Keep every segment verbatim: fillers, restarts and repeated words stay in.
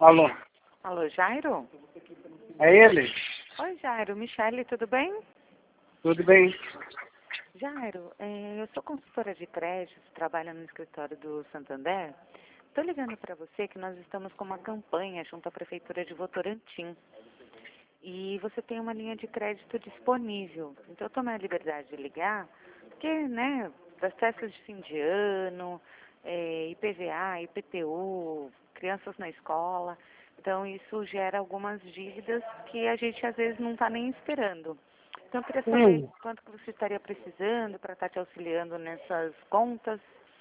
Alô, Alô, Jairo? é ele? Oi, Jairo. Michele, tudo bem? Tudo bem? Jairo, é, eu sou consultora de crédito, trabalho no escritório do Santander. Estou ligando para você que nós estamos com uma campanha junto à Prefeitura de Votorantim. E você tem uma linha de crédito disponível. Então, eu tomei a liberdade de ligar, porque, né, das festas de fim de ano, é, I P V A, I P T U, crianças na escola. Então, isso gera algumas dívidas que a gente, às vezes, não está nem esperando. Então, eu queria saber Hum, quanto que você estaria precisando para estar te auxiliando nessas contas.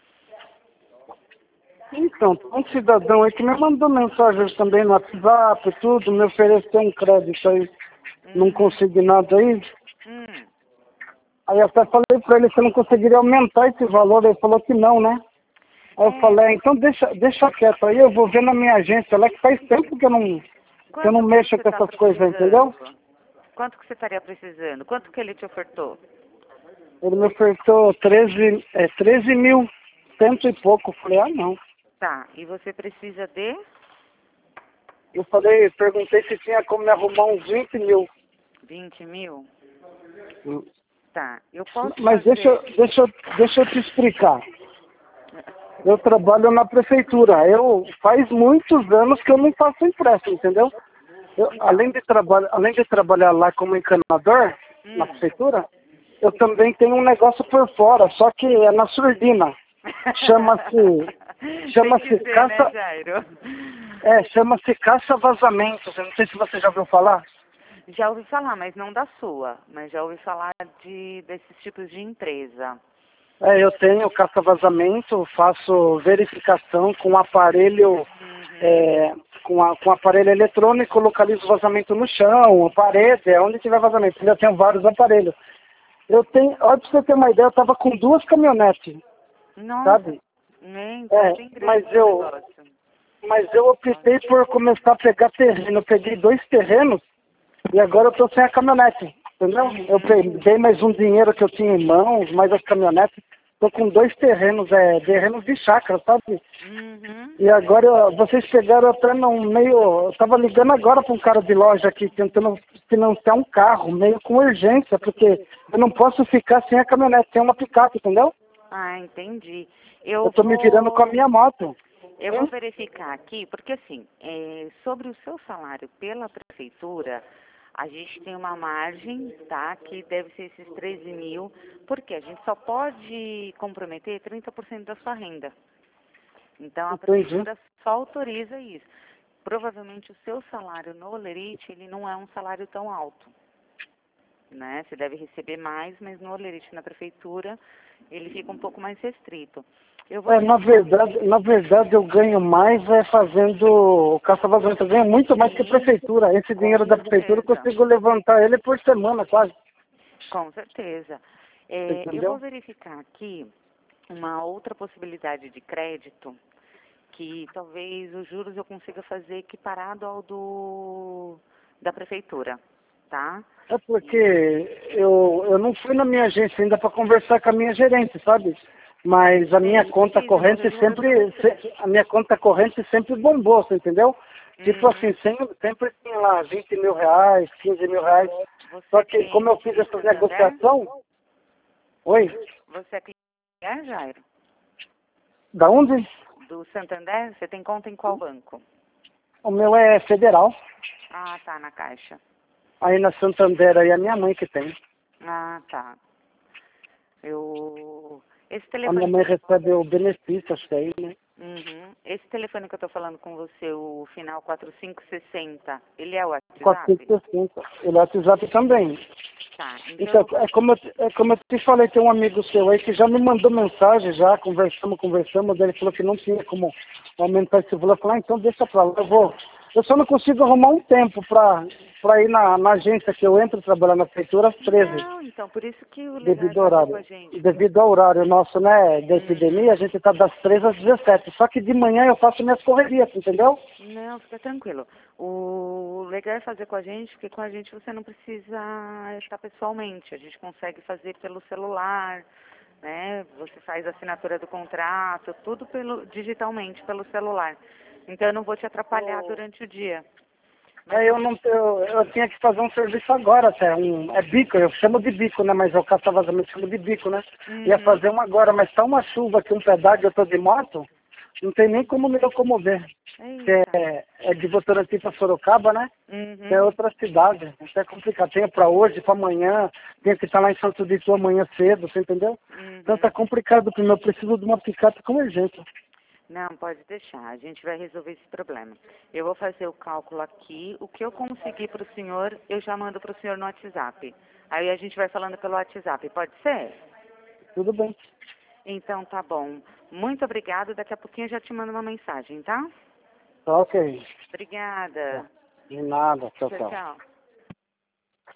então, tem um cidadão aí que me mandou mensagens também no WhatsApp e tudo, me ofereceu um crédito aí, não Uhum. consignado aí. Hum. Aí eu até falei pra ele se eu não conseguiria aumentar esse valor, ele falou que não, né? Aí eu É, falei, ah, então deixa, deixa quieto aí, eu vou ver na minha agência lá que faz tempo que eu não, que eu não quanto que mexo você com está essas coisas, entendeu? precisando? Quanto que você estaria precisando? Quanto que ele te ofertou? Ele me ofertou treze, é, treze mil, cento e pouco. Eu falei, ah não. Tá, e você precisa de Eu falei, perguntei se tinha como me arrumar uns vinte mil. vinte mil? Tá, eu posso Mas deixa, eu- fazer... deixa, eu- deixa eu te explicar. Eu trabalho na prefeitura. Eu faz muitos anos que eu não faço empréstimo, entendeu? Eu, Então, além, de traba além de trabalhar lá como encanador na hum. prefeitura, eu também tenho um negócio por fora, só que é na surdina. Chama-se Tem que chama-se ser, né, caça, Jairo? é, chama-se caça vazamentos. Eu não sei se você já ouviu falar. Já ouvi falar, mas não da sua, mas já ouvi falar de desses tipos de empresa. É, eu tenho caça-vazamento, faço verificação com aparelho, Uhum. é, com, a, com aparelho eletrônico, localizo vazamento no chão, parede, onde tiver vazamento. Eu tenho vários aparelhos. Eu tenho, olha pra você ter uma ideia, eu estava com duas caminhonetes, Nossa, sabe? né? Então é É, bem mas grande o eu, negócio. mas eu optei por começar a pegar terreno. Eu peguei dois terrenos e agora eu estou sem a caminhonete, entendeu? Eu Uhum. peguei mais um dinheiro que eu tinha em mãos, mais as caminhonetes. Estou com dois terrenos, é, terrenos de chácara, sabe? Uhum. E agora eu- vocês pegaram até no meio. Eu estava ligando agora para um cara de loja aqui, tentando financiar um carro, meio com urgência, porque eu não posso ficar sem a caminhonete, sem uma picape, entendeu? Ah, entendi. Eu Eu estou me virando com a vou, minha moto. eu vou Hum? verificar aqui, porque assim, é, sobre o seu salário pela prefeitura, a gente tem uma margem, tá? Que deve ser esses treze mil, porque a gente só pode comprometer trinta por cento da sua renda. Então a Entendi. prefeitura só autoriza isso. Provavelmente o seu salário no Olerite, ele não é um salário tão alto, né? Você deve receber mais, mas no Olerite, na prefeitura, ele fica um pouco mais restrito. Eu vou É, na verificar. verdade, na verdade eu ganho mais é fazendo caça-vazamento. Eu ganho muito mais que a Sim, prefeitura. Esse com dinheiro da prefeitura eu certeza, consigo levantar ele por semana quase. com certeza. É, eu vou Entendeu? verificar aqui uma outra possibilidade de crédito, que talvez os juros eu consiga fazer equiparado ao do da prefeitura, tá? É porque E eu, eu não fui na minha agência ainda para conversar com a minha gerente, sabe? Mas a minha sei, conta fiz uma corrente pergunta para sempre, você. se- a minha conta corrente sempre bombou, você entendeu? Tipo assim, Uhum. sempre, sempre tinha lá vinte mil reais, quinze mil reais. Você Só é que como eu cliente fiz de essas Santander? negociações, oi, Você é cliente, é, Jairo? da onde? Do Santander? Você tem conta em qual banco? O meu é federal. Ah, tá, na Caixa. Aí na Santander aí é a minha mãe que tem. Ah, tá. Eu... Esse A minha telefone que mãe eu... recebe o benefício, acho que aí, né? Uhum. Esse telefone que eu tô falando com você, o final quatro cinco seis zero, ele é o WhatsApp? quatrocentos e sessenta. O WhatsApp também. Tá, então Então, eu vou... é como, eu, é como eu te falei, tem um amigo seu aí que já me mandou mensagem, já conversamos, conversamos, daí ele falou que não tinha como aumentar esse valor. Eu falei, ah, então deixa pra lá, eu vou. Eu só não consigo arrumar um tempo pra, pra ir na, na agência que eu entro trabalhar na prefeitura às treze, Não, então, por isso que o legal é devido ao fazer com horário. a gente. Devido ao horário nosso, né, da epidemia, a Uhum. gente tá das treze às dezessete. Só que de manhã eu faço minhas correrias, entendeu? Não, fica tranquilo. O legal é fazer com a gente, porque com a gente você não precisa estar pessoalmente. A gente consegue fazer pelo celular, né? Você faz a assinatura do contrato, tudo pelo digitalmente, pelo celular. Então eu não vou te atrapalhar durante o dia. É, eu não eu, eu tinha que fazer um serviço agora até, um, é bico, eu chamo de bico, né? Mas eu caço vazamento, chamo de bico, né? Uhum. Ia fazer um agora, mas tá uma chuva aqui, um pedágio, eu tô de moto, não tem nem como me locomover. Que é, é de Votorantim para Sorocaba, né? Uhum. Que é outra cidade. Isso é complicado. Tenho para hoje, para amanhã, tenho que estar lá em Santo de Itu amanhã cedo, você entendeu? Uhum. Então tá complicado, primeiro eu preciso de uma picape com urgência. Não, pode deixar. A gente vai resolver esse problema. Eu vou fazer o cálculo aqui. O que eu conseguir para o senhor, eu já mando para o senhor no WhatsApp. Aí a gente vai falando pelo WhatsApp. Pode ser? Tudo bem. Então tá bom. Muito obrigada. Daqui a pouquinho eu já te mando uma mensagem, tá? Tá ok. Obrigada. De nada. Tchau, Tchau, tchau. tchau.